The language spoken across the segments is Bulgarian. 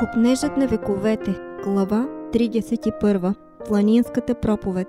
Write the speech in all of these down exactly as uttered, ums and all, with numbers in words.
Кнежът на вековете, глава тридесет и първа. Планинската проповед.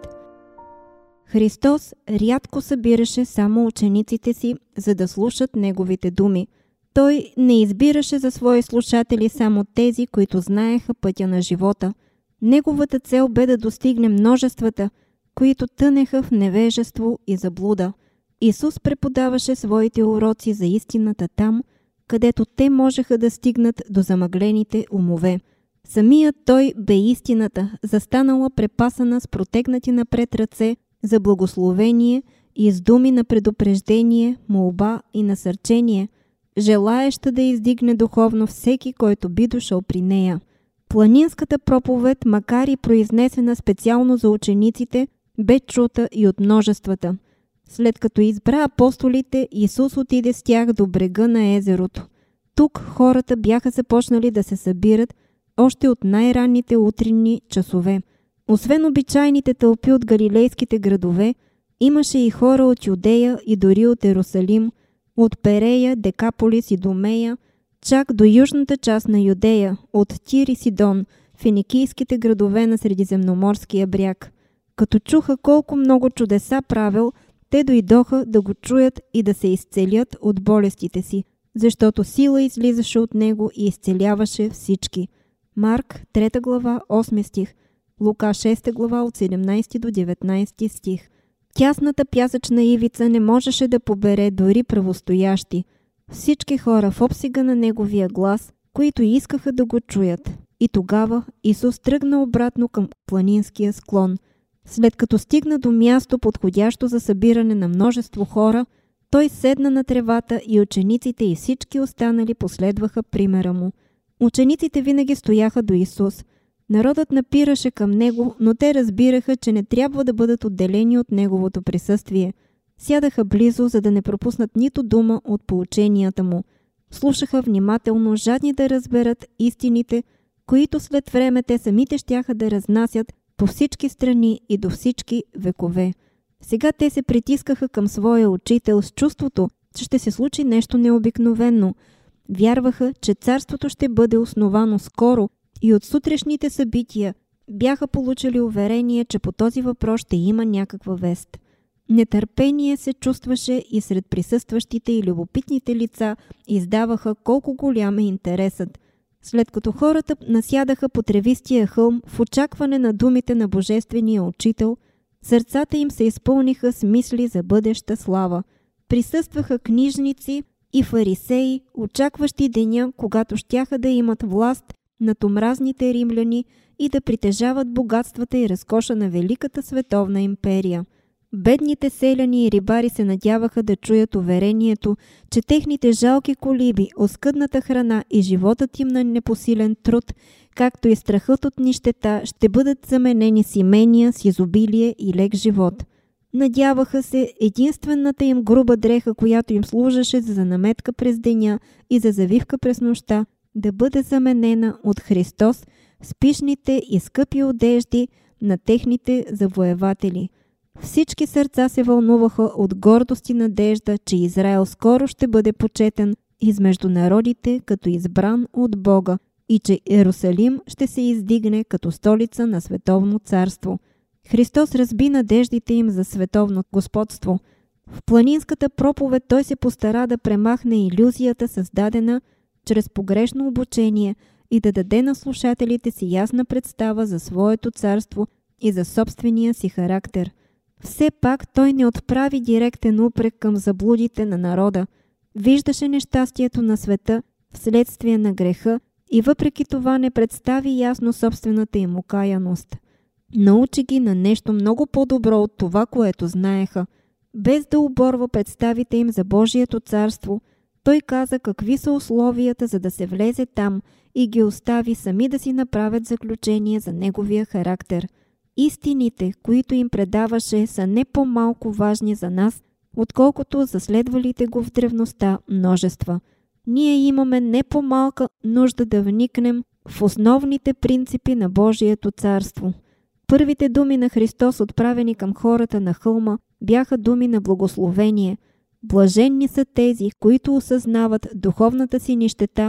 Христос рядко събираше само учениците си, за да слушат Неговите думи. Той не избираше за свои слушатели само тези, които знаеха пътя на живота. Неговата цел бе да достигне множествата, които тънеха в невежество и заблуда. Исус преподаваше своите уроци за истината там, където те можеха да стигнат до замъглените умове. Самият Той бе истината, застанала препасана с протегнати напред ръце за благословение и с думи на предупреждение, молба и насърчение, желаеща да издигне духовно всеки, който би дошъл при нея. Планинската проповед, макар и произнесена специално за учениците, бе чута и от множествата. След като избра апостолите, Исус отиде с тях до брега на езерото. Тук хората бяха започнали да се събират още от най-ранните утринни часове. Освен обичайните тълпи от галилейските градове, имаше и хора от Юдея и дори от Ерусалим, от Перея, Декаполис и Домея, чак до южната част на Юдея, от Тир и Сидон, финикийските градове на Средиземноморския бряг. Като чуха колко много чудеса правил, те дойдоха да го чуят и да се изцелят от болестите си, защото сила излизаше от него и изцеляваше всички. Марк, трета глава, осми стих, Лука, шеста глава, от седемнайсети до деветнайсети стих. Тясната пясъчна ивица не можеше да побере дори правостоящи. Всички хора в обсега на неговия глас, които искаха да го чуят. И тогава Исус тръгна обратно към планинския склон. След като стигна до място, подходящо за събиране на множество хора, той седна на тревата и учениците и всички останали последваха примера му. Учениците винаги стояха до Исус. Народът напираше към него, но те разбираха, че не трябва да бъдат отделени от неговото присъствие. Сядаха близо, за да не пропуснат нито дума от поученията му. Слушаха внимателно, жадни да разберат истините, които след време те самите щяха да разнасят по всички страни и до всички векове. Сега те се притискаха към своя учител с чувството, че ще се случи нещо необикновено. Вярваха, че царството ще бъде основано скоро и от сутрешните събития бяха получили уверение, че по този въпрос ще има някаква вест. Нетърпение се чувстваше и сред присъстващите и любопитните лица издаваха колко голям е интересът. След като хората насядаха по тревистия хълм в очакване на думите на Божествения учител, сърцата им се изпълниха с мисли за бъдеща слава. Присъстваха книжници и фарисеи, очакващи деня, когато щяха да имат власт над омразните римляни и да притежават богатствата и разкоша на великата световна империя. Бедните селяни и рибари се надяваха да чуят уверението, че техните жалки колиби, оскъдната храна и животът им на непосилен труд, както и страхът от нищета, ще бъдат заменени с имения, с изобилие и лек живот. Надяваха се единствената им груба дреха, която им служеше за наметка през деня и за завивка през нощта, да бъде заменена от Христос с пишните и скъпи одежди на техните завоеватели. Всички сърца се вълнуваха от гордост и надежда, че Израел скоро ще бъде почетен измежду народите като избран от Бога и че Иерусалим ще се издигне като столица на световно царство. Христос разби надеждите им за световно господство. В планинската проповед той се постара да премахне илюзията, създадена чрез погрешно обучение, и да даде на слушателите си ясна представа за своето царство и за собствения си характер. Все пак той не отправи директен упрек към заблудите на народа. Виждаше нещастието на света вследствие на греха и въпреки това не представи ясно собствената им окаяност. Научи ги на нещо много по-добро от това, което знаеха. Без да оборва представите им за Божието царство, той каза какви са условията, за да се влезе там, и ги остави сами да си направят заключение за неговия характер. Истините, които им предаваше, са не по-малко важни за нас, отколкото за следвалите го в древността множества. Ние имаме не по-малка нужда да вникнем в основните принципи на Божието царство. Първите думи на Христос, отправени към хората на хълма, бяха думи на благословение. Блаженни са тези, които осъзнават духовната си нищета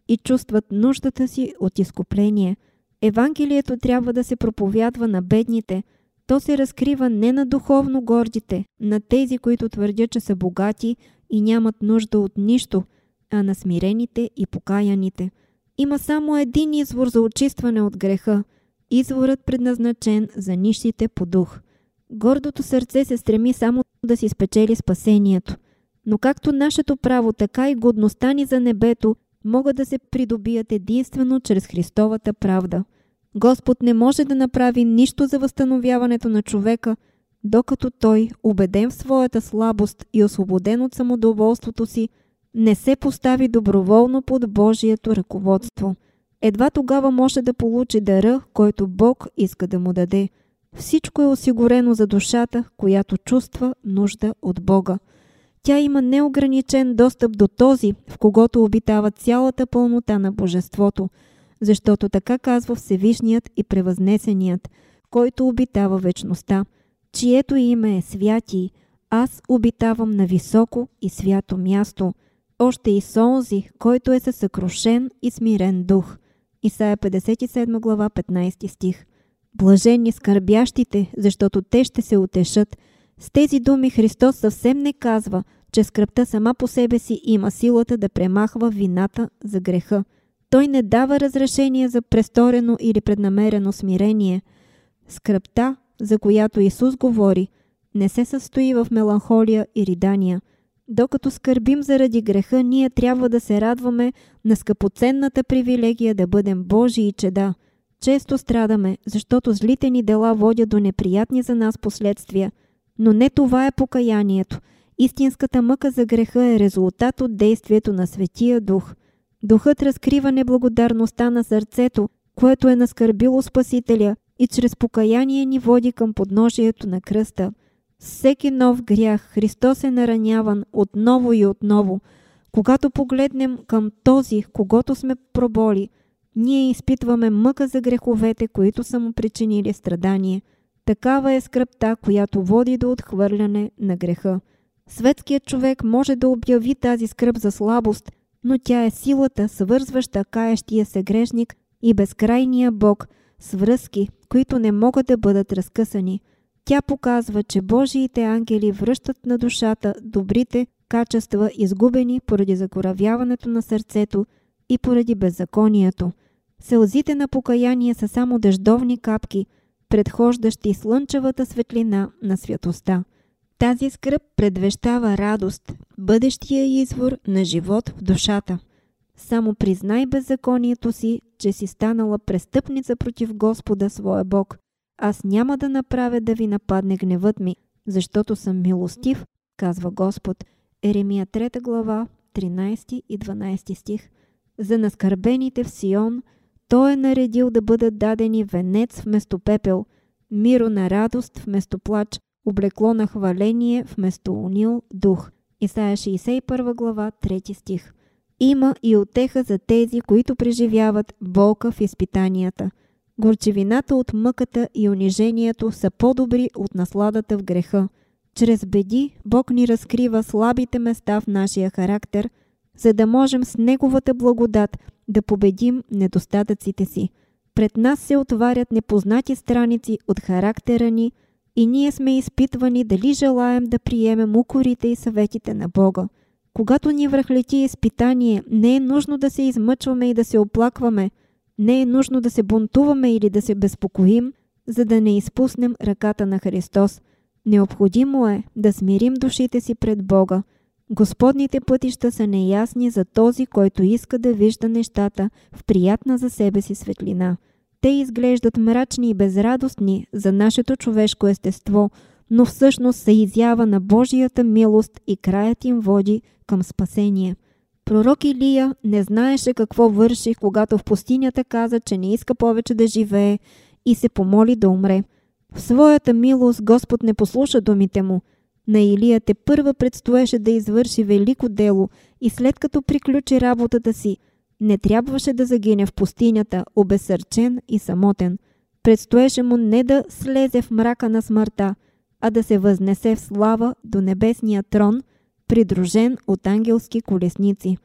и чувстват нуждата си от изкупление. Евангелието трябва да се проповядва на бедните. То се разкрива не на духовно гордите, на тези, които твърдят, че са богати и нямат нужда от нищо, а на смирените и покаяните. Има само един извор за очистване от греха. Изворът предназначен за нищите по дух. Гордото сърце се стреми само да си спечели спасението. Но както нашето право, така и годността ни за небето могат да се придобият единствено чрез Христовата правда. Господ не може да направи нищо за възстановяването на човека, докато той, убеден в своята слабост и освободен от самодоволството си, не се постави доброволно под Божието ръководство. Едва тогава може да получи дара, който Бог иска да му даде. Всичко е осигурено за душата, която чувства нужда от Бога. Тя има неограничен достъп до този, в когото обитава цялата пълнота на Божеството, защото така казва Всевишният и Превъзнесеният, който обитава вечността, чието име е Святий. Аз обитавам на високо и свято място, още и с онзи, който е със съкрушен и смирен дух. Исаия петдесет и седма глава, петнайсети стих. Блаженни скърбящите, защото те ще се утешат. С тези думи Христос съвсем не казва, че скръбта сама по себе си има силата да премахва вината за греха. Той не дава разрешение за престорено или преднамерено смирение. Скръбта, за която Исус говори, не се състои в меланхолия и ридания. Докато скърбим заради греха, ние трябва да се радваме на скъпоценната привилегия да бъдем Божии чеда. Често страдаме, защото злите ни дела водят до неприятни за нас последствия. Но не това е покаянието. Истинската мъка за греха е резултат от действието на Светия Дух. Духът разкрива неблагодарността на сърцето, което е наскърбило Спасителя, и чрез покаяние ни води към подножието на кръста. С всеки нов грях Христос е нараняван отново и отново. Когато погледнем към този, когото сме проболи, ние изпитваме мъка за греховете, които са му причинили страдание. Такава е скръбта, която води до отхвърляне на греха. Светският човек може да обяви тази скръб за слабост, но тя е силата, свързваща каещия се грешник и безкрайния Бог с връзки, които не могат да бъдат разкъсани. Тя показва, че Божиите ангели връщат на душата добрите качества, изгубени поради закоравяването на сърцето и поради беззаконието. Сълзите на покаяние са само дъждовни капки, предхождащи слънчевата светлина на святостта. Тази скръб предвещава радост, бъдещия извор на живот в душата. Само признай беззаконието си, че си станала престъпница против Господа своя Бог. Аз няма да направя да ви нападне гневът ми, защото съм милостив, казва Господ. Еремия трета глава, тринайсети и дванайсети стих. За наскърбените в Сион Той е наредил да бъдат дадени венец вместо пепел, миро на радост вместо плач, облекло на хваление вместо унил дух. Исаия шейсет и първа глава, трети стих. Има и утеха за тези, които преживяват болка в изпитанията. Горчевината от мъката и унижението са по-добри от насладата в греха. Чрез беди Бог ни разкрива слабите места в нашия характер, за да можем с Неговата благодат да победим недостатъците си. Пред нас се отварят непознати страници от характера ни и ние сме изпитвани дали желаем да приемем укорите и съветите на Бога. Когато ни връхлети изпитание, не е нужно да се измъчваме и да се оплакваме, не е нужно да се бунтуваме или да се безпокоим, за да не изпуснем ръката на Христос. Необходимо е да смирим душите си пред Бога. Господните пътища са неясни за този, който иска да вижда нещата в приятна за себе си светлина. Те изглеждат мрачни и безрадостни за нашето човешко естество, но всъщност са изява на Божията милост и краят им води към спасение. Пророк Илия не знаеше какво върши, когато в пустинята каза, че не иска повече да живее и се помоли да умре. В своята милост Господ не послуша думите му. На Илия те първа предстоеше да извърши велико дело и след като приключи работата си, не трябваше да загине в пустинята, обезсърчен и самотен. Предстоеше му не да слезе в мрака на смъртта, а да се възнесе в слава до небесния трон, придружен от ангелски колесници.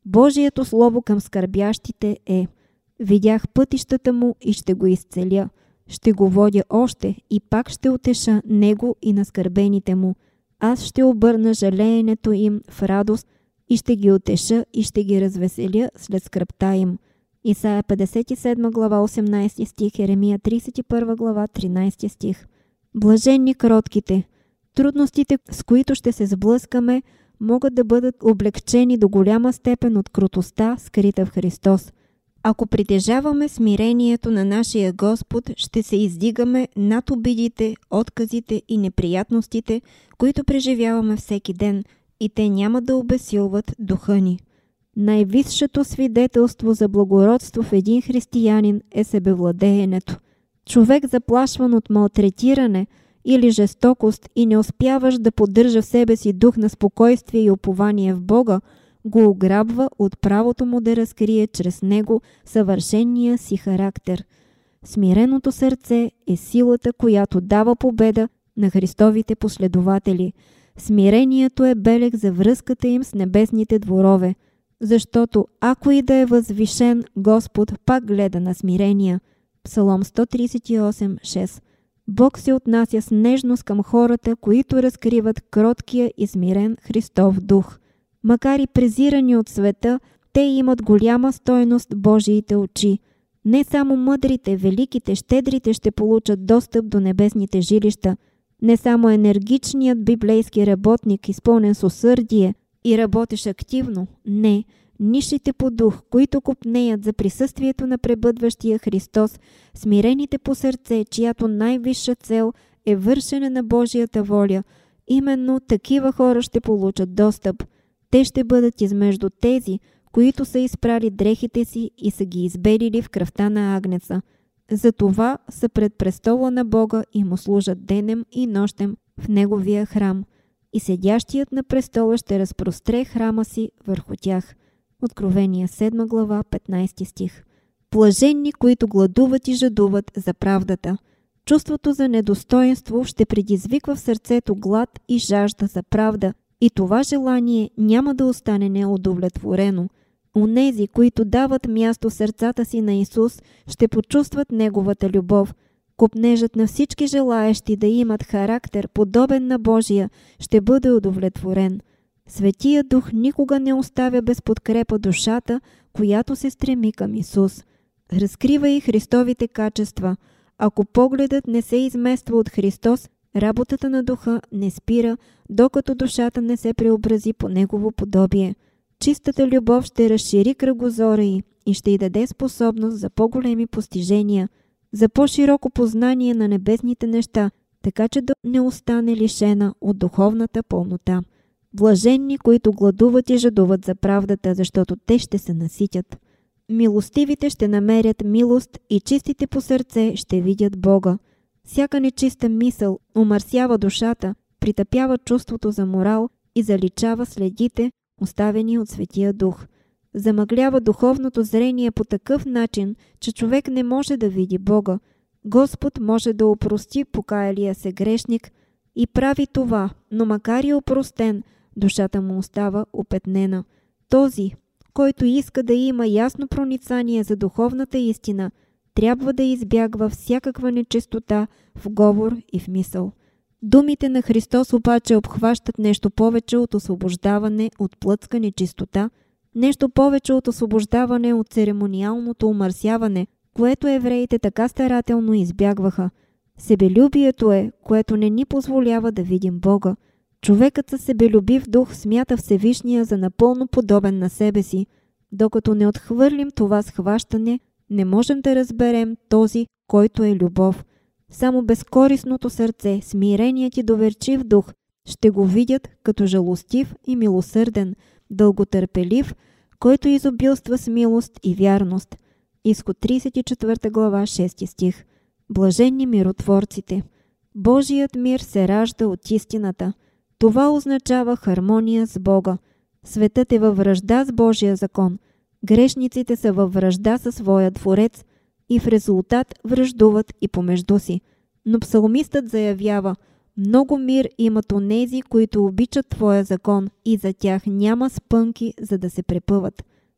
Божието слово към скърбящите е: видях пътищата му и ще го изцеля. Ще го водя още и пак ще утеша него и наскърбените му. Аз ще обърна жалеенето им в радост и ще ги утеша и ще ги развеселя след скръбта им. Исаия петдесет и седма глава осемнадесети стих, Еремия тридесет и първа глава тринадесети стих. Блаженни кротките. Трудностите, с които ще се сблъскаме, могат да бъдат облегчени до голяма степен от кротостта, скрита в Христос. Ако притежаваме смирението на нашия Господ, ще се издигаме над обидите, отказите и неприятностите, които преживяваме всеки ден, и те няма да обезсилват духа ни. Най-висшето свидетелство за благородство в един християнин е себевладеенето. Човек, заплашван от малтретиране или жестокост и не успяваш да поддържа в себе си дух на спокойствие и упование в Бога, го ограбва от правото му да разкрие чрез него съвършения си характер. Смиреното сърце е силата, която дава победа на Христовите последователи. Смирението е белег за връзката им с небесните дворове, защото ако и да е възвишен, Господ пак гледа на смирения. Псалом сто тридесет и осем шест. Бог се отнася с нежност към хората, които разкриват кроткия и смирен Христов дух. Макар и презирани от света, те имат голяма стойност в Божиите очи. Не само мъдрите, великите, щедрите ще получат достъп до небесните жилища. Не само енергичният библейски работник, изпълнен с усърдие и работещ активно. Не, нишите по дух, които копнеят за присъствието на пребъдващия Христос, смирените по сърце, чиято най-висша цел е вършене на Божията воля. Именно такива хора ще получат достъп. Те ще бъдат измежду тези, които са изпрали дрехите си и са ги избелили в кръвта на агнеца. Затова са пред престола на Бога и му служат денем и нощем в неговия храм. И седящият на престола ще разпростре храма си върху тях. Откровение седма глава петнадесети стих. Блаженни, които гладуват и жадуват за правдата. Чувството за недостоинство ще предизвиква в сърцето глад и жажда за правда, и това желание няма да остане неудовлетворено. Онези, които дават място в сърцата си на Исус, ще почувстват Неговата любов. Копнежът на всички желаещи да имат характер, подобен на Божия, ще бъде удовлетворен. Светия Дух никога не оставя без подкрепа душата, която се стреми към Исус. Разкрива и Христовите качества. Ако погледът не се измества от Христос, работата на Духа не спира, докато душата не се преобрази по Негово подобие. Чистата любов ще разшири кръгозора й и ще й даде способност за по-големи постижения, за по-широко познание на небесните неща, така че да не остане лишена от духовната пълнота. Блаженни, които гладуват и жадуват за правдата, защото те ще се наситят. Милостивите ще намерят милост и чистите по сърце ще видят Бога. Всяка нечиста мисъл омърсява душата, притъпява чувството за морал и заличава следите, оставени от Светия Дух. Замъглява духовното зрение по такъв начин, че човек не може да види Бога. Господ може да опрости покаялия се грешник и прави това, но макар и опростен, душата му остава опетнена. Този, който иска да има ясно проницание за духовната истина, трябва да избягва всякаква нечистота в говор и в мисъл. Думите на Христос обаче обхващат нещо повече от освобождаване от плътска нечистота, нещо повече от освобождаване от церемониалното умърсяване, което евреите така старателно избягваха. Себелюбието е, което не ни позволява да видим Бога. Човекът със себелюбив дух смята Всевишния за напълно подобен на себе си. Докато не отхвърлим това схващане, не можем да разберем този, който е любов. Само безкорисното сърце, смиреният и доверчив дух ще го видят като жалостив и милосърден, дълготърпелив, който изобилства с милост и вярност. Изход тридесет и четвърта глава шести стих. Блаженни миротворците. Божият мир се ражда от истината. Това означава хармония с Бога. Светът е във вражда с Божия закон. Грешниците са във вражда със своя Творец и в резултат враждуват и помежду си. Но псалмистът заявява: много мир имат онези, които обичат Твоя закон, и за тях няма спънки, за да се препъват.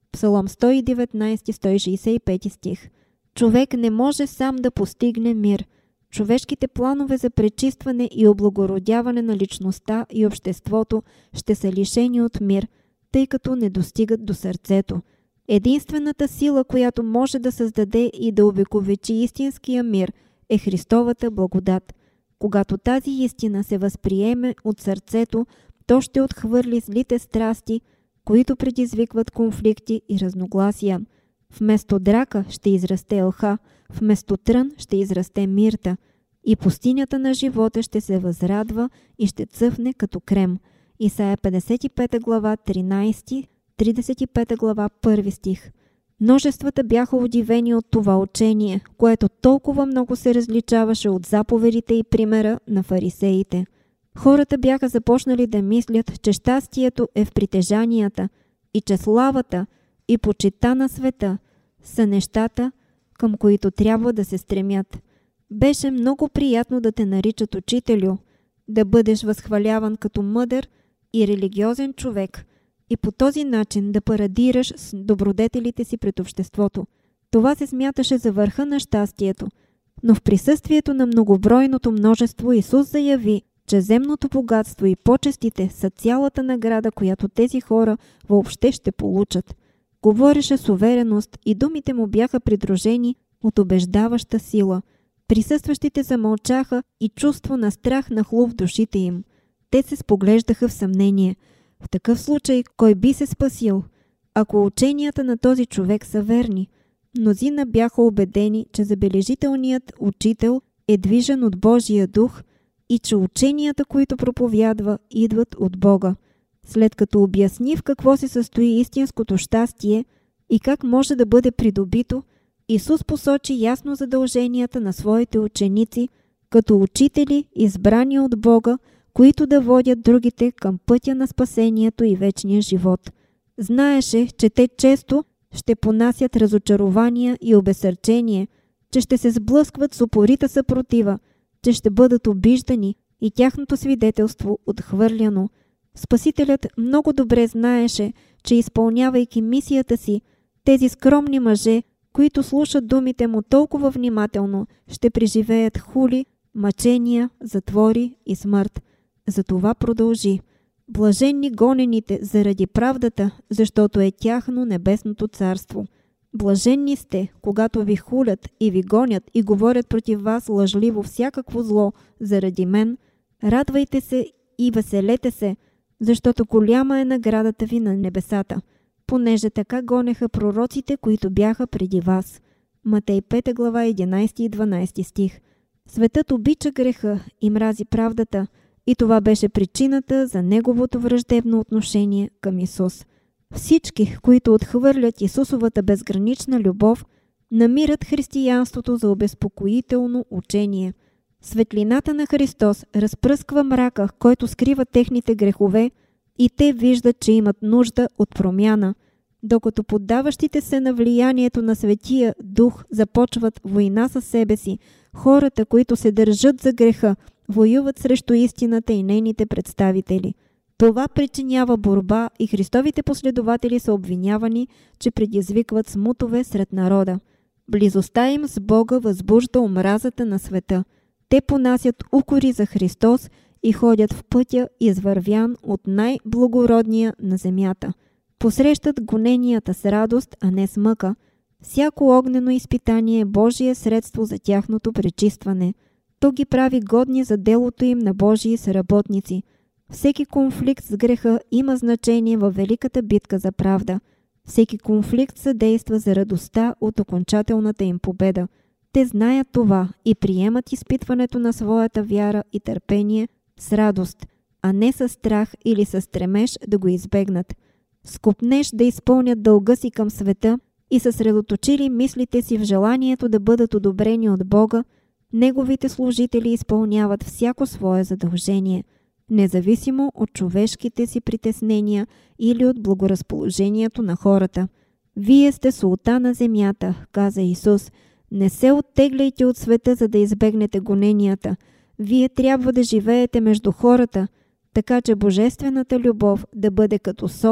Псалом сто и деветнайсети, сто шейсет и пети стих. Човек не може сам да постигне мир. Човешките планове за пречистване и облагородяване на личността и обществото ще са лишени от мир, тъй като не достигат до сърцето. Единствената сила, която може да създаде и да увековечи истинския мир, е Христовата благодат. Когато тази истина се възприеме от сърцето, то ще отхвърли злите страсти, които предизвикват конфликти и разногласия. Вместо драка ще израсте елха, вместо трън ще израсте мирта и пустинята на живота ще се възрадва и ще цъфне като крем. Исаия петдесет и пета глава, тринайсети, тридесет и пета глава, първи стих. Множествата бяха удивени от това учение, което толкова много се различаваше от заповедите и примера на фарисеите. Хората бяха започнали да мислят, че щастието е в притежанията и че славата и почита на света са нещата, към които трябва да се стремят. Беше много приятно да те наричат учителю, да бъдеш възхваляван като мъдър и религиозен човек и по този начин да парадираш с добродетелите си пред обществото. Това се смяташе за върха на щастието, но в присъствието на многобройното множество Исус заяви, че земното богатство и почестите са цялата награда, която тези хора въобще ще получат. Говореше с увереност и думите му бяха придружени от убеждаваща сила. Присъстващите замълчаха и чувство на страх нахлу в душите им. Те се споглеждаха в съмнение. В такъв случай кой би се спасил, ако ученията на този човек са верни? Мнозина бяха убедени, че забележителният учител е движен от Божия дух и че ученията, които проповядва, идват от Бога. След като обясни в какво се състои истинското щастие и как може да бъде придобито, Исус посочи ясно задълженията на своите ученици като учители, избрани от Бога, които да водят другите към пътя на спасението и вечния живот. Знаеше, че те често ще понасят разочарования и обезсърчение, че ще се сблъскват с упорита съпротива, че ще бъдат обиждани и тяхното свидетелство отхвърляно. Спасителят много добре знаеше, че изпълнявайки мисията си, тези скромни мъже, които слушат думите му толкова внимателно, ще преживеят хули, мъчения, затвори и смърт. Затова продължи. Блаженни гонените заради правдата, защото е тяхно небесното царство. Блаженни сте, когато ви хулят и ви гонят и говорят против вас лъжливо всякакво зло заради мен. Радвайте се и веселете се, защото голяма е наградата ви на небесата, понеже така гонеха пророците, които бяха преди вас. Матей пета глава, единайсети и дванайсети стих. Светът обича греха и мрази правдата, и това беше причината за неговото враждебно отношение към Исус. Всички, които отхвърлят Исусовата безгранична любов, намират християнството за обезпокоително учение. Светлината на Христос разпръсква мрака, който скрива техните грехове, и те виждат, че имат нужда от промяна. Докато поддаващите се на влиянието на Светия Дух започват война със себе си, хората, които се държат за греха, воюват срещу истината и нейните представители. Това причинява борба и Христовите последователи са обвинявани, че предизвикват смутове сред народа. Близостта им с Бога възбужда омразата на света. Те понасят укори за Христос и ходят в пътя, извървян от най-благородния на земята. Посрещат гоненията с радост, а не с мъка. Всяко огнено изпитание е Божие средство за тяхното пречистване. То ги прави годни за делото им на Божии съработници. Всеки конфликт с греха има значение във великата битка за правда. Всеки конфликт съдейства за радостта от окончателната им победа. Те знаят това и приемат изпитването на своята вяра и търпение с радост, а не с страх или с стремеж да го избегнат. Скопнеш да изпълнят дълга си към света и съсредоточили мислите си в желанието да бъдат одобрени от Бога, Неговите служители изпълняват всяко свое задължение, независимо от човешките си притеснения или от благоразположението на хората. Вие сте солта на земята, каза Исус. Не се оттегляйте от света, за да избегнете гоненията. Вие трябва да живеете между хората, така че божествената любов да бъде като сол,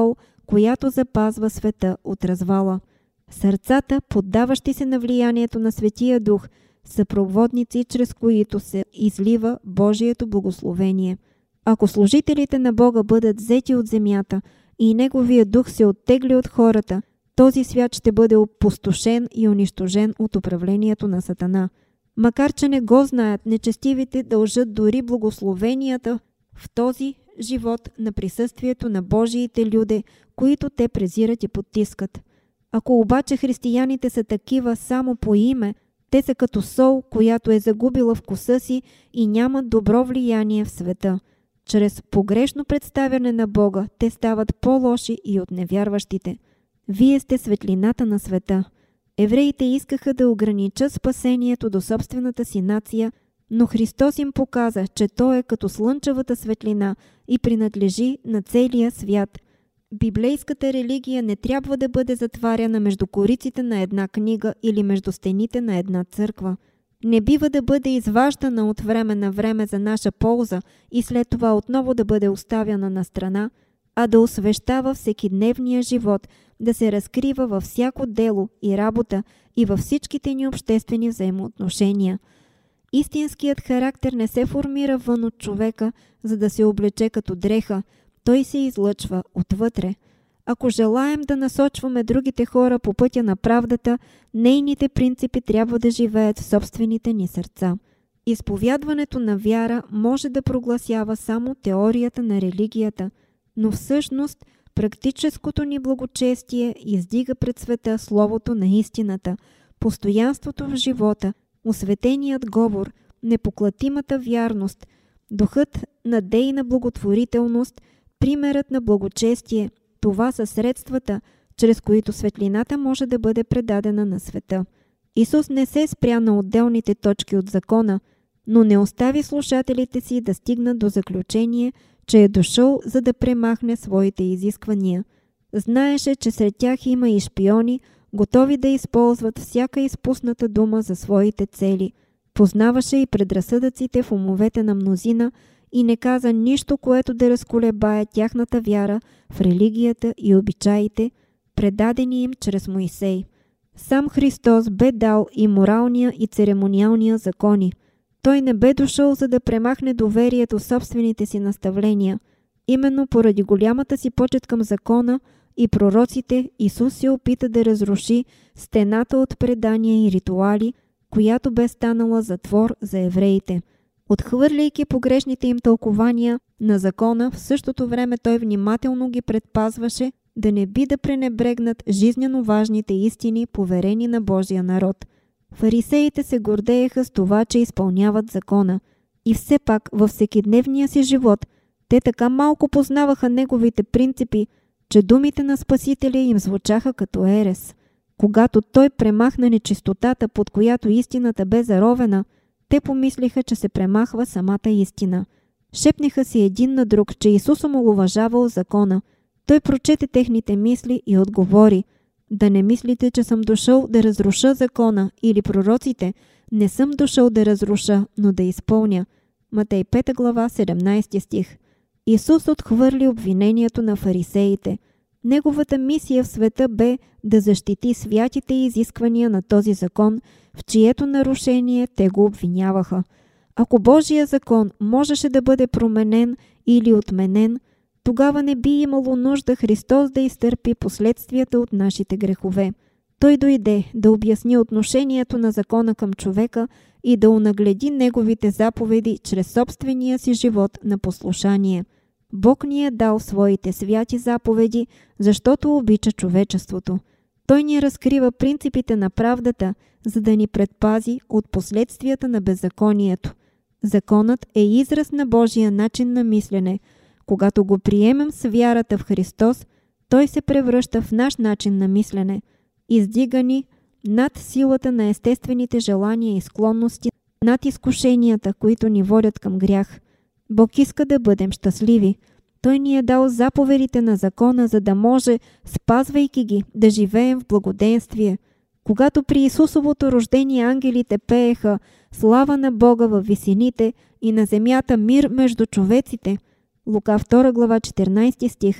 която запазва света от развала. Сърцата, поддаващи се на влиянието на Светия Дух, са проводници, чрез които се излива Божието благословение. Ако служителите на Бога бъдат взети от земята и Неговия Дух се оттегли от хората, този свят ще бъде опустошен и унищожен от управлението на Сатана. Макар че не го знаят, нечестивите дължат дори благословенията в този живот на присъствието на Божиите люде, които те презират и потискат. Ако обаче християните са такива само по име, те са като сол, която е загубила вкуса си и нямат добро влияние в света. Чрез погрешно представяне на Бога, те стават по-лоши и от невярващите. Вие сте светлината на света. Евреите искаха да ограничат спасението до собствената си нация, но Христос им показа, че Той е като слънчевата светлина и принадлежи на целия свят. Библейската религия не трябва да бъде затваряна между кориците на една книга или между стените на една църква. Не бива да бъде изваждана от време на време за наша полза и след това отново да бъде оставяна на страна, а да освещава всекидневния живот, да се разкрива във всяко дело и работа и във всичките ни обществени взаимоотношения. Истинският характер не се формира вън от човека, за да се облече като дреха, той се излъчва отвътре. Ако желаем да насочваме другите хора по пътя на правдата, нейните принципи трябва да живеят в собствените ни сърца. Изповядването на вяра може да прогласява само теорията на религията, но всъщност практическото ни благочестие издига пред света словото на истината, постоянството в живота, осветеният говор, непоклатимата вярност, духът на дейна благотворителност, примерът на благочестие. Това са средствата, чрез които светлината може да бъде предадена на света. Исус не се спря на отделните точки от закона, но не остави слушателите си да стигнат до заключение, че е дошъл, за да премахне своите изисквания. Знаеше, че сред тях има и шпиони, готови да използват всяка изпусната дума за своите цели. Познаваше и предразсъдъците в умовете на мнозина и не каза нищо, което да разколебае тяхната вяра в религията и обичаите, предадени им чрез Моисей. Сам Христос бе дал и моралния и церемониалния закони. Той не бе дошъл, за да премахне доверието в собствените си наставления. Именно поради голямата си почет към закона и пророците, Исус се опита да разруши стената от предания и ритуали, която бе станала затвор за евреите. Отхвърляйки погрешните им тълкования на закона, в същото време той внимателно ги предпазваше да не би да пренебрегнат жизнено важните истини, поверени на Божия народ. Фарисеите се гордееха с това, че изпълняват закона. И все пак във всекидневния си живот те така малко познаваха неговите принципи, че думите на Спасителя им звучаха като ерес. Когато той премахна нечистотата, под която истината бе заровена, те помислиха, че се премахва самата истина. Шепнеха си един на друг, че Исус омаловажавал закона. Той прочете техните мисли и отговори: да не мислите, че съм дошъл да разруша закона или пророците. Не съм дошъл да разруша, но да изпълня. Матей пета глава, седемнайсети стих. Исус отхвърли обвинението на фарисеите. Неговата мисия в света бе да защити святите изисквания на този закон, в чието нарушение те го обвиняваха. Ако Божия закон можеше да бъде променен или отменен, тогава не би имало нужда Христос да изтърпи последствията от нашите грехове. Той дойде да обясни отношението на закона към човека и да онагледи неговите заповеди чрез собствения си живот на послушание. Бог ни е дал своите святи заповеди, защото обича човечеството. Той ни разкрива принципите на правдата, за да ни предпази от последствията на беззаконието. Законът е израз на Божия начин на мислене. Когато го приемем с вярата в Христос, той се превръща в наш начин на мислене. Издига ни над силата на естествените желания и склонности, над изкушенията, които ни водят към грях. Бог иска да бъдем щастливи. Той ни е дал заповедите на закона, за да може, спазвайки ги, да живеем в благоденствие. Когато при Исусовото рождение ангелите пееха слава на Бога във висините и на земята мир между човеците, Лука втора глава, четиринайсети стих,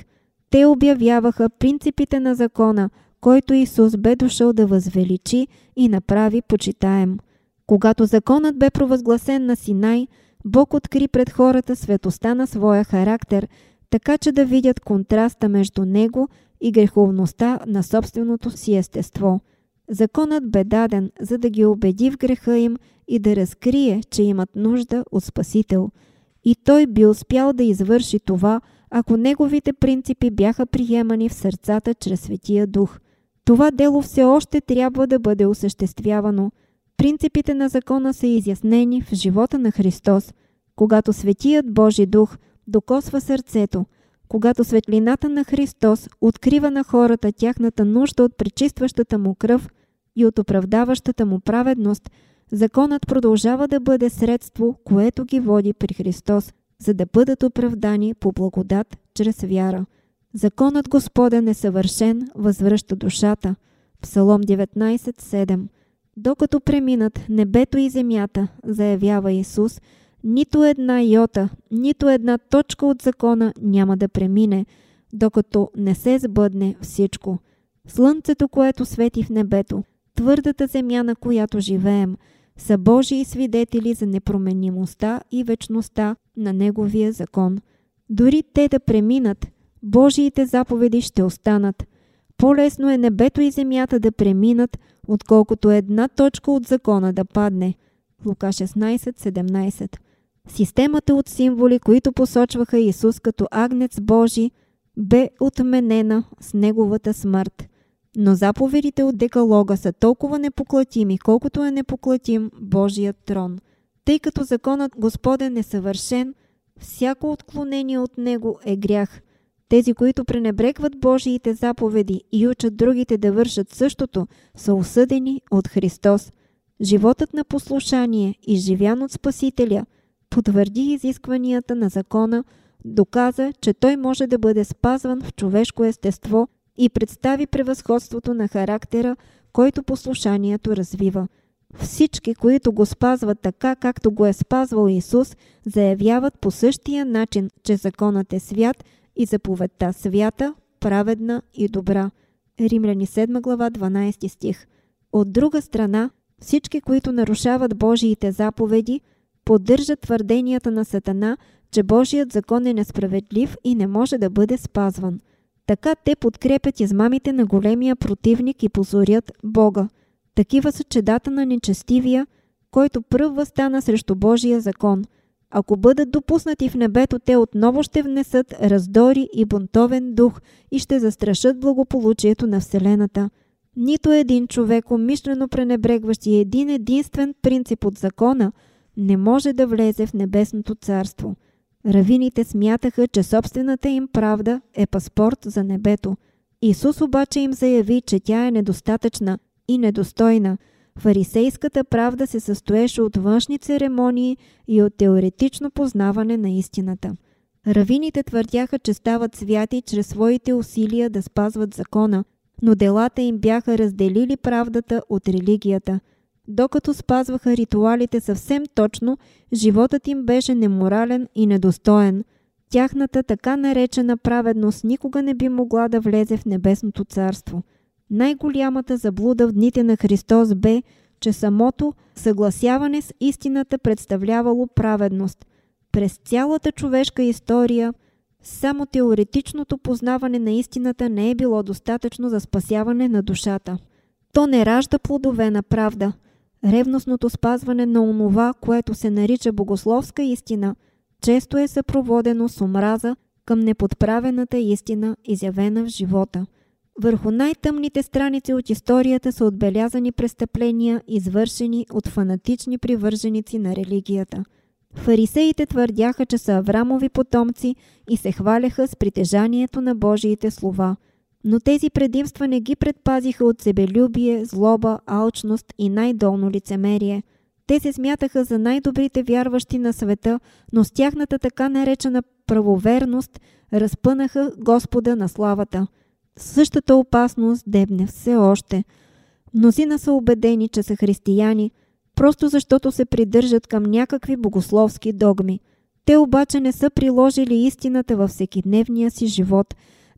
Те обявяваха принципите на закона, който Исус бе дошъл да възвеличи и направи почитаем. Когато законът бе провъзгласен на Синай, Бог откри пред хората светостта на своя характер, така че да видят контраста между него и греховността на собственото си естество. Законът бе даден, за да ги убеди в греха им и да разкрие, че имат нужда от Спасител. И той би успял да извърши това, ако неговите принципи бяха приемани в сърцата чрез Светия Дух. Това дело все още трябва да бъде осъществявано. Принципите на закона са изяснени в живота на Христос. Когато Светият Божи Дух докосва сърцето, когато светлината на Христос открива на хората тяхната нужда от пречистващата му кръв и от оправдаващата му праведност, законът продължава да бъде средство, което ги води при Христос, за да бъдат оправдани по благодат чрез вяра. Законът Господен е съвършен, възвръща душата. Псалом деветнайсет седем. Докато преминат небето и земята, заявява Исус, нито една йота, нито една точка от закона няма да премине, докато не се сбъдне всичко. Слънцето, което свети в небето, твърдата земя, на която живеем, са Божии свидетели за непроменимостта и вечността на Неговия закон. Дори те да преминат, Божиите заповеди ще останат. По-лесно е небето и земята да преминат, отколкото една точка от закона да падне. Лука шестнайсет седемнайсет. Системата от символи, които посочваха Исус като агнец Божи, бе отменена с Неговата смърт. Но заповедите от Декалога са толкова непоклатими, колкото е непоклатим Божият трон. Тъй като законът Господен е съвършен, всяко отклонение от него е грях. Тези, които пренебрегват Божиите заповеди и учат другите да вършат същото, са осъдени от Христос. Животът на послушание, изживян от Спасителя, потвърди изискванията на закона, доказа, че той може да бъде спазван в човешко естество и представи превъзходството на характера, който послушанието развива. Всички, които го спазват така, както го е спазвал Исус, заявяват по същия начин, че законът е свят и заповедта свята, праведна и добра. Римляни седма глава дванайсети стих. От друга страна, всички, които нарушават Божиите заповеди, поддържат твърденията на Сатана, че Божият закон е несправедлив и не може да бъде спазван. Така те подкрепят измамите на големия противник и позорят Бога. Такива са чедата на нечестивия, който пръв въстана срещу Божия закон. Ако бъдат допуснати в небето, те отново ще внесат раздори и бунтовен дух и ще застрашат благополучието на Вселената. Нито един човек, умишлено пренебрегващ и един единствен принцип от закона, не може да влезе в небесното царство. Равините смятаха, че собствената им правда е паспорт за небето. Исус обаче им заяви, че тя е недостатъчна и недостойна. Фарисейската правда се състоеше от външни церемонии и от теоретично познаване на истината. Равините твърдяха, че стават святи чрез своите усилия да спазват закона, но делата им бяха разделили правдата от религията. Докато спазваха ритуалите съвсем точно, животът им беше неморален и недостоен. Тяхната така наречена праведност никога не би могла да влезе в небесното царство. Най-голямата заблуда в дните на Христос бе, че самото съгласяване с истината представлявало праведност. През цялата човешка история, само теоретичното познаване на истината не е било достатъчно за спасяване на душата. То не ражда плодове на правда. Ревностното спазване на онова, което се нарича богословска истина, често е съпроводено с омраза към неподправената истина, изявена в живота. Върху най-тъмните страници от историята са отбелязани престъпления, извършени от фанатични привърженици на религията. Фарисеите твърдяха, че са Аврамови потомци и се хваляха с притежанието на Божиите слова. Но тези предимства не ги предпазиха от себелюбие, злоба, алчност и най-долно лицемерие. Те се смятаха за най-добрите вярващи на света, но с тяхната така наречена правоверност разпънаха Господа на славата. Същата опасност дебне все още. Мнозина са убедени, че са християни, просто защото се придържат към някакви богословски догми. Те обаче не са приложили истината във всекидневния си живот.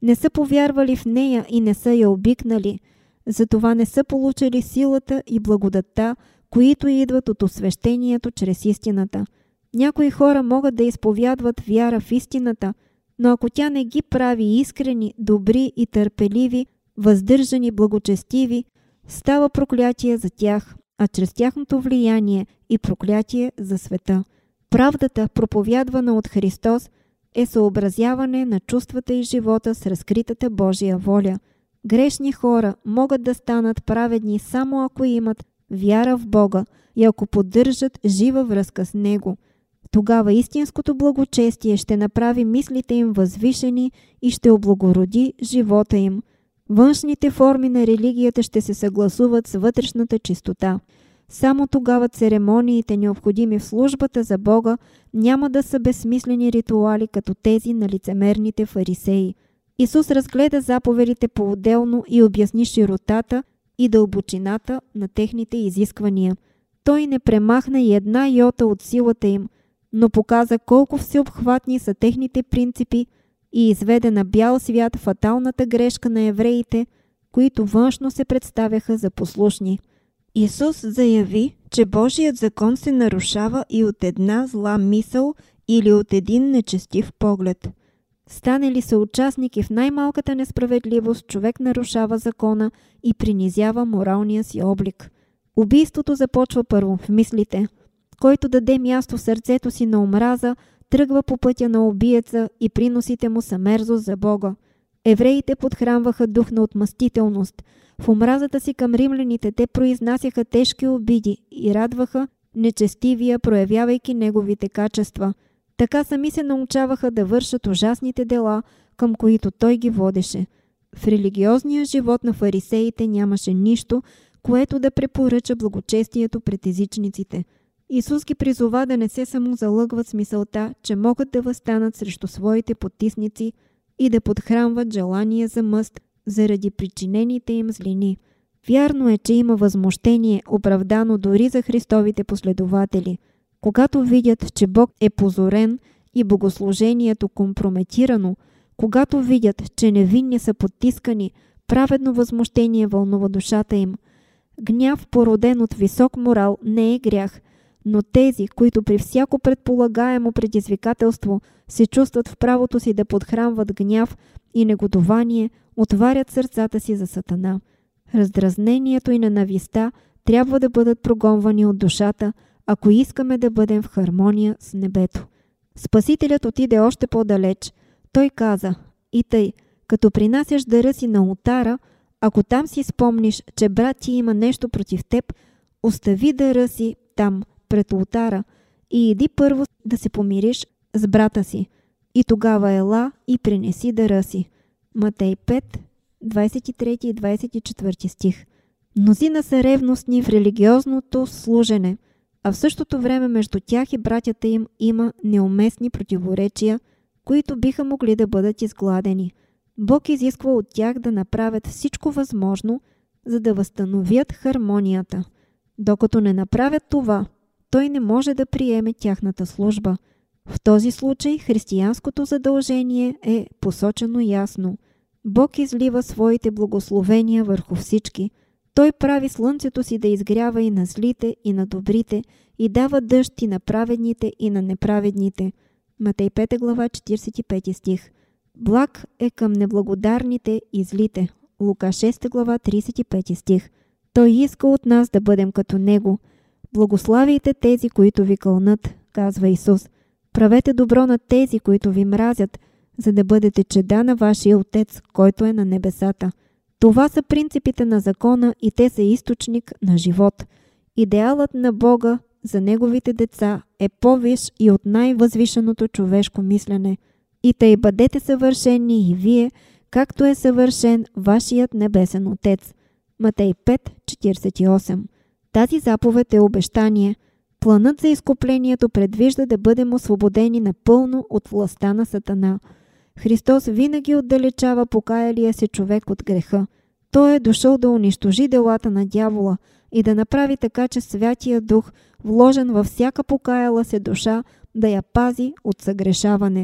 Не са повярвали в нея и не са я обикнали. Затова не са получили силата и благодатта, които идват от освещението чрез истината. Някои хора могат да изповядват вяра в истината, но ако тя не ги прави искрени, добри и търпеливи, въздържани, благочестиви, става проклятие за тях, а чрез тяхното влияние и проклятие за света. Правдата, проповядвана от Христос, е съобразяване на чувствата и живота с разкритата Божия воля. Грешни хора могат да станат праведни само ако имат вяра в Бога и ако поддържат жива връзка с Него. Тогава истинското благочестие ще направи мислите им възвишени и ще облагороди живота им. Външните форми на религията ще се съгласуват с вътрешната чистота. Само тогава церемониите, необходими в службата за Бога, няма да са безсмислени ритуали като тези на лицемерните фарисеи. Исус разгледа заповедите по-отделно и обясни широтата и дълбочината на техните изисквания. Той не премахна и една йота от силата им, но показа колко всеобхватни са техните принципи и изведе на бял свят фаталната грешка на евреите, които външно се представяха за послушни. Исус заяви, че Божият закон се нарушава и от една зла мисъл или от един нечестив поглед. Стане ли съучастник и в най-малката несправедливост, човек нарушава закона и принизява моралния си облик. Убийството започва първо в мислите. Който даде място в сърцето си на омраза, тръгва по пътя на убиеца и приносите му са мерзост за Бога. Евреите подхранваха дух на отмъстителност. В омразата си към римляните те произнасяха тежки обиди и радваха нечестивия, проявявайки неговите качества. Така сами се научаваха да вършат ужасните дела, към които той ги водеше. В религиозния живот на фарисеите нямаше нищо, което да препоръча благочестието пред езичниците. Исус ги призова да не се самозалъгват с мисълта, че могат да въстанат срещу своите потисници и да подхранват желание за мъст заради причинените им злини. Вярно е, че има възмущение, оправдано дори за Христовите последователи. Когато видят, че Бог е позорен и богослужението компрометирано, когато видят, че невинни са потискани, праведно възмущение вълнува душата им. Гняв, породен от висок морал, не е грях, но тези, които при всяко предполагаемо предизвикателство се чувстват в правото си да подхранват гняв и негодование, отварят сърцата си за Сатана. Раздразнението и ненавистта трябва да бъдат прогонвани от душата, ако искаме да бъдем в хармония с небето. Спасителят отиде още по-далеч. Той каза: и тъй, като принасяш дара си на олтара, ако там си спомниш, че брат ти има нещо против теб, остави дара си там, пред олтара, и иди първо да се помириш с брата си. И тогава ела и принеси дара си. Матей пет, двадесет и трети и двадесет и четвърти стих. Мнозина са ревностни в религиозното служене, а в същото време между тях и братята им има неуместни противоречия, които биха могли да бъдат изгладени. Бог изисква от тях да направят всичко възможно, за да възстановят хармонията. Докато не направят това, той не може да приеме тяхната служба. В този случай християнското задължение е посочено ясно. Бог излива своите благословения върху всички. Той прави слънцето си да изгрява и на злите, и на добрите, и дава дъжд и на праведните, и на неправедните. Матей пета глава, четиридесет и пети стих. Благ е към неблагодарните и злите. Лука шеста глава, тридесет и пети стих. Той иска от нас да бъдем като Него. Благославяйте тези, които ви кълнат, казва Исус. Правете добро на тези, които ви мразят, за да бъдете чеда на вашия Отец, който е на небесата. Това са принципите на закона и те са източник на живот. Идеалът на Бога за Неговите деца е по-висш и от най-възвишеното човешко мислене. И тъй бъдете съвършени и вие, както е съвършен вашият небесен Отец. Матей пет, четиридесет и осем. Тази заповед е обещание. Планът за изкуплението предвижда да бъдем освободени напълно от властта на Сатана. Христос винаги отдалечава покаялия се човек от греха. Той е дошъл да унищожи делата на дявола и да направи така, че Святия Дух, вложен във всяка покаяла се душа, да я пази от съгрешаване.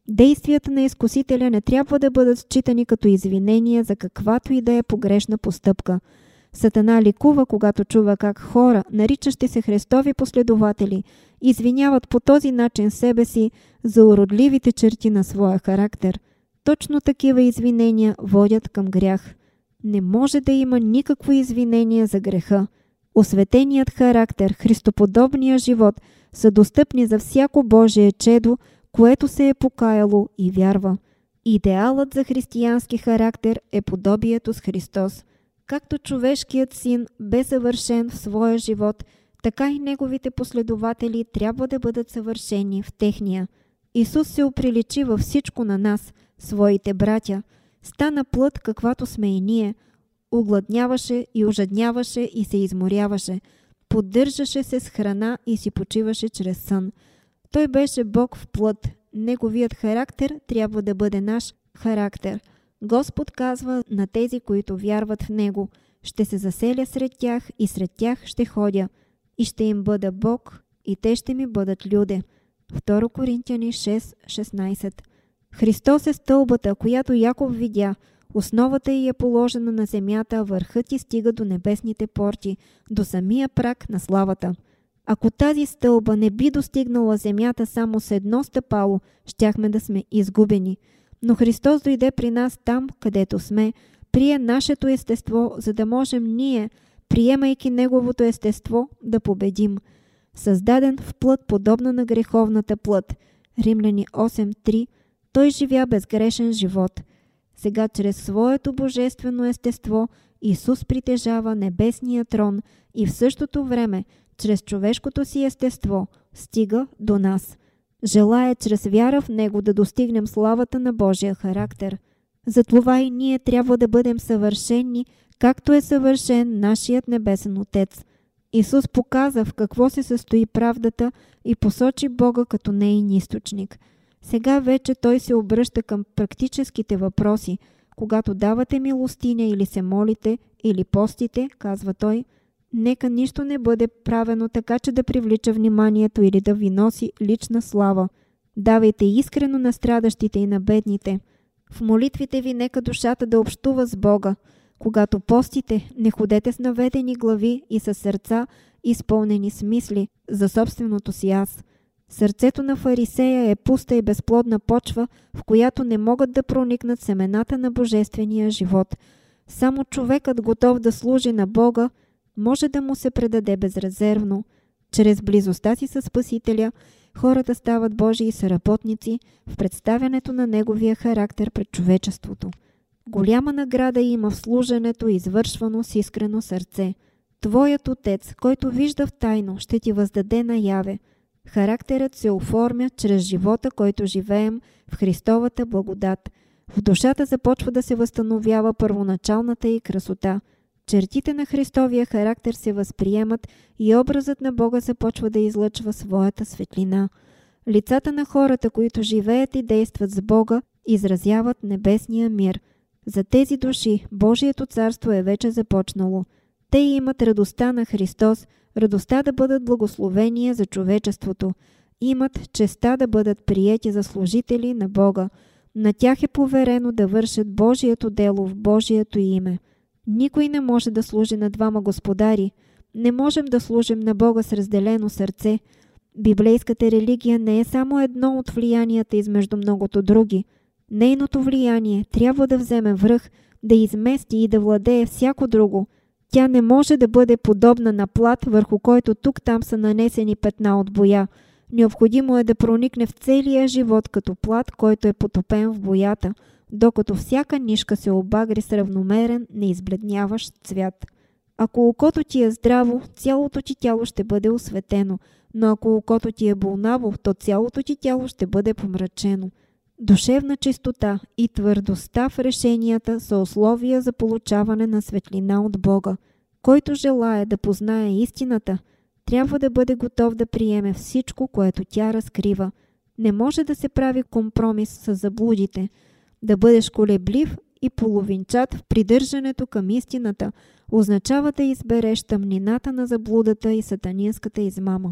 Действията на изкусителя не трябва да бъдат считани като извинение за каквато и да е погрешна постъпка. Сатана ликува, когато чува как хора, наричащи се Христови последователи, извиняват по този начин себе си за уродливите черти на своя характер. Точно такива извинения водят към грях. Не може да има никакво извинение за греха. Осветеният характер, христоподобният живот са достъпни за всяко Божие чедо, което се е покаяло и вярва. Идеалът за християнски характер е подобието с Христос. Както човешкият син бе съвършен в своя живот, така и неговите последователи трябва да бъдат съвършени в техния. Исус се оприличи във всичко на нас, своите братя. Стана плът, каквато сме и ние. Огладняваше и ожадняваше и се изморяваше. Поддържаше се с храна и си почиваше чрез сън. Той беше Бог в плът. Неговият характер трябва да бъде наш характер. Господ казва на тези, които вярват в Него: ще се заселя сред тях и сред тях ще ходя. И ще им бъда Бог, и те ще ми бъдат люде. втори Коринтияни шест шестнайсет. Христос е стълбата, която Яков видя. Основата й е положена на земята, а върхът й стига до небесните порти, до самия праг на славата. Ако тази стълба не би достигнала земята само с едно стъпало, щяхме да сме изгубени. Но Христос дойде при нас там, където сме, прие нашето естество, за да можем ние, приемайки Неговото естество, да победим. Създаден в плът, подобна на греховната плът, Римляни осем три, той живя безгрешен живот. Сега чрез своето божествено естество Исус притежава небесния трон и в същото време, чрез човешкото си естество, стига до нас. Желая чрез вяра в Него да достигнем славата на Божия характер. Затова и ние трябва да бъдем съвършени, както е съвършен нашият небесен Отец. Исус показа в какво се състои правдата и посочи Бога като неин източник. Сега вече Той се обръща към практическите въпроси. Когато давате милостиня или се молите, или постите, казва Той, нека нищо не бъде правено така, че да привлича вниманието или да ви носи лична слава. Давайте искрено на страдащите и на бедните. В молитвите ви нека душата да общува с Бога. Когато постите, не ходете с наведени глави и с сърца, изпълнени с мисли за собственото си аз. Сърцето на фарисея е пуста и безплодна почва, в която не могат да проникнат семената на божествения живот. Само човекът, готов да служи на Бога, може да му се предаде безрезервно. Чрез близостта си със Спасителя, хората стават Божии съработници в представянето на Неговия характер пред човечеството. Голяма награда има в служенето, извършвано с искрено сърце. Твоят Отец, който вижда в тайно, ще ти въздаде наяве. Характерът се оформя чрез живота, който живеем в Христовата благодат. В душата започва да се възстановява първоначалната й красота. Чертите на Христовия характер се възприемат и образът на Бога започва да излъчва своята светлина. Лицата на хората, които живеят и действат с Бога, изразяват небесния мир. За тези души Божието царство е вече започнало. Те имат радостта на Христос, радостта да бъдат благословения за човечеството. Имат честа да бъдат приети за служители на Бога. На тях е поверено да вършат Божието дело в Божието име. Никой не може да служи на двама господари. Не можем да служим на Бога с разделено сърце. Библейската религия не е само едно от влиянията измежду многото други. Нейното влияние трябва да вземе връх, да измести и да владее всяко друго. Тя не може да бъде подобна на плат, върху който тук-там са нанесени петна от боя. Необходимо е да проникне в целия живот като плат, който е потопен в боята, докато всяка нишка се обагри с равномерен, неизбледняващ цвят. Ако окото ти е здраво, цялото ти тяло ще бъде осветено, но ако окото ти е болнаво, то цялото ти тяло ще бъде помрачено. Душевна чистота и твърдостта в решенията са условия за получаване на светлина от Бога. Който желае да познае истината, трябва да бъде готов да приеме всичко, което тя разкрива. Не може да се прави компромис с заблудите. Да бъдеш колеблив и половинчат в придържането към истината означава да избереш тъмнината на заблудата и сатанинската измама.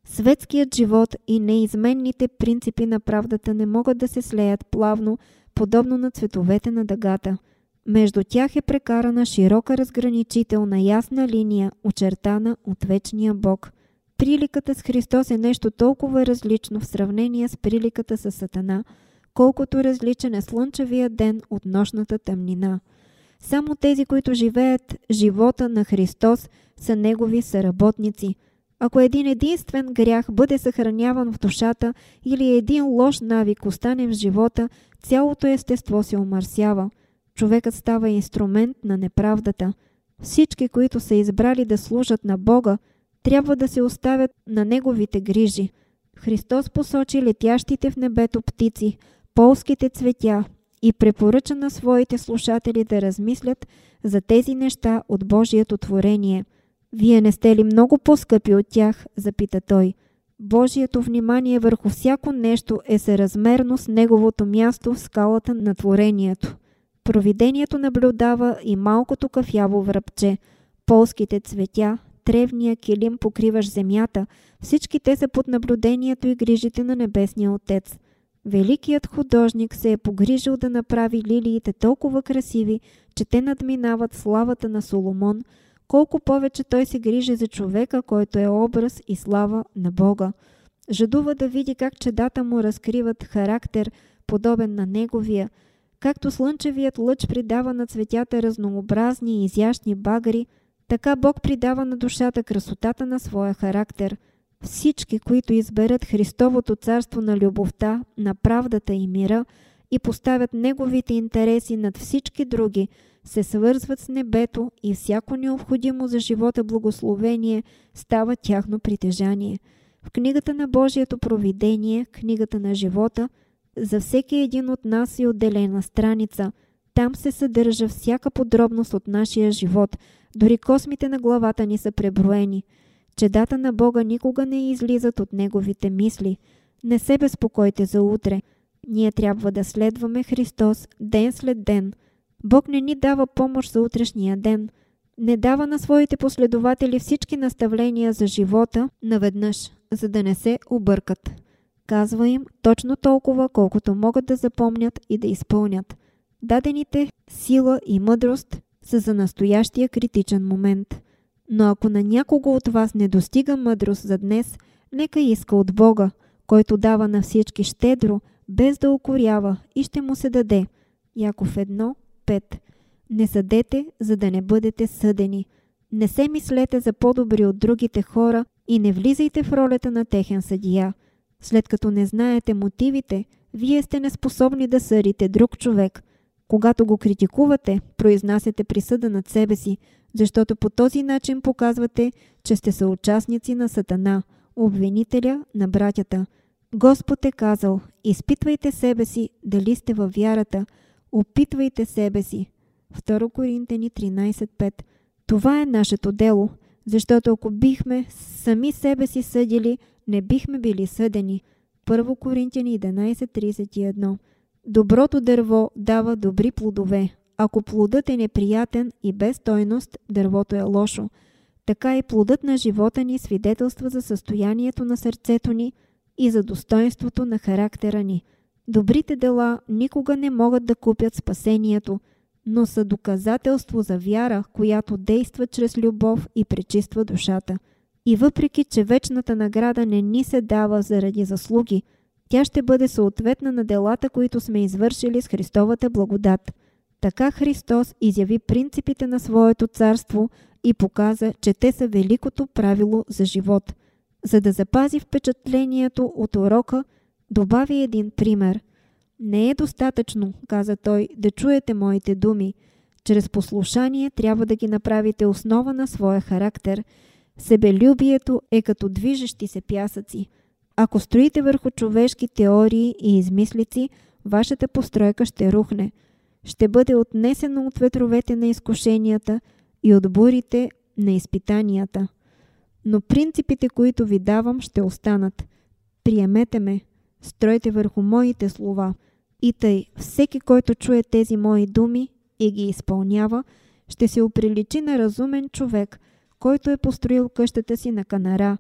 Светският живот и неизменните принципи на правдата не могат да се слеят плавно, подобно на цветовете на дъгата. Между тях е прекарана широка разграничителна ясна линия, очертана от вечния Бог. Приликата с Христос е нещо толкова различно в сравнение с приликата с Сатана, колкото различен е слънчевия ден от нощната тъмнина. Само тези, които живеят живота на Христос, са Негови съработници. Ако един единствен грях бъде съхраняван в душата или един лош навик остане в живота, цялото естество се омърсява. Човекът става инструмент на неправдата. Всички, които са избрали да служат на Бога, трябва да се оставят на Неговите грижи. Христос посочи летящите в небето птици, полските цветя и препоръча на своите слушатели да размислят за тези неща от Божието творение. Вие не сте ли много по-скъпи от тях? Запита той. Божието внимание върху всяко нещо е съразмерно с Неговото място в скалата на творението. Провидението наблюдава и малкото кафяво връбче, полските цветя, тревния килим, покриваш земята, всички те са под наблюдението и грижите на Небесния Отец. Великият художник се е погрижил да направи лилиите толкова красиви, че те надминават славата на Соломон, колко повече той се грижи за човека, който е образ и слава на Бога. Жадува да види как чедата му разкриват характер, подобен на неговия, както слънчевият лъч придава на цветята разнообразни и изящни багри, така Бог придава на душата красотата на своя характер. Всички, които изберат Христовото царство на любовта, на правдата и мира и поставят Неговите интереси над всички други, се свързват с небето и всяко необходимо за живота благословение става тяхно притежание. В книгата на Божието провидение, книгата на живота, за всеки един от нас е отделена страница. Там се съдържа всяка подробност от нашия живот, дори космите на главата ни са преброени. Чедата на Бога никога не излизат от Неговите мисли. Не се безпокойте за утре. Ние трябва да следваме Христос ден след ден. Бог не ни дава помощ за утрешния ден. Не дава на своите последователи всички наставления за живота наведнъж, за да не се объркат. Казва им точно толкова, колкото могат да запомнят и да изпълнят. Дадените сила и мъдрост са за настоящия критичен момент. Но ако на някого от вас не достига мъдрост за днес, нека иска от Бога, който дава на всички щедро, без да укорява, и ще му се даде. Яков едно пет. Не съдете, за да не бъдете съдени. Не се мислете за по-добри от другите хора и не влизайте в ролята на техен съдия. След като не знаете мотивите, вие сте неспособни да съдите друг човек. Когато го критикувате, произнасяте присъда над себе си, защото по този начин показвате, че сте съучастници на Сатана, обвинителя на братята. Господ е казал: изпитвайте себе си дали сте във вярата, опитвайте себе си. Второ Коринтяни тринайсет пет. Това е нашето дело, защото ако бихме сами себе си съдили, не бихме били съдени. Първо Коринтяни единайсет трийсет и едно. Доброто дърво дава добри плодове. Ако плодът е неприятен и без стойност, дървото е лошо. Така и плодът на живота ни свидетелства за състоянието на сърцето ни и за достоинството на характера ни. Добрите дела никога не могат да купят спасението, но са доказателство за вяра, която действа чрез любов и пречиства душата. И въпреки, че вечната награда не ни се дава заради заслуги, тя ще бъде съответна на делата, които сме извършили с Христовата благодат. Така Христос изяви принципите на своето царство и показа, че те са великото правило за живот. За да запази впечатлението от урока, добави един пример. Не е достатъчно, каза той, да чуете моите думи. Чрез послушание трябва да ги направите основа на своя характер. Себелюбието е като движещи се пясъци. Ако строите върху човешки теории и измислици, вашата постройка ще рухне. Ще бъде отнесено от ветровете на изкушенията и от бурите на изпитанията. Но принципите, които ви давам, ще останат. Приемете ме, стройте върху моите слова. И тъй, всеки, който чуе тези мои думи и ги изпълнява, ще се оприличи на разумен човек, който е построил къщата си на канара.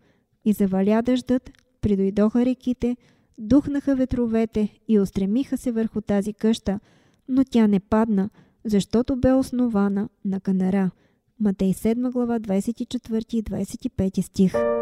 И заваля дъждът, придойдоха реките, духнаха ветровете и устремиха се върху тази къща, но тя не падна, защото бе основана на канара. Матей седма глава, двадесет и четвърти и двадесет и пети стих.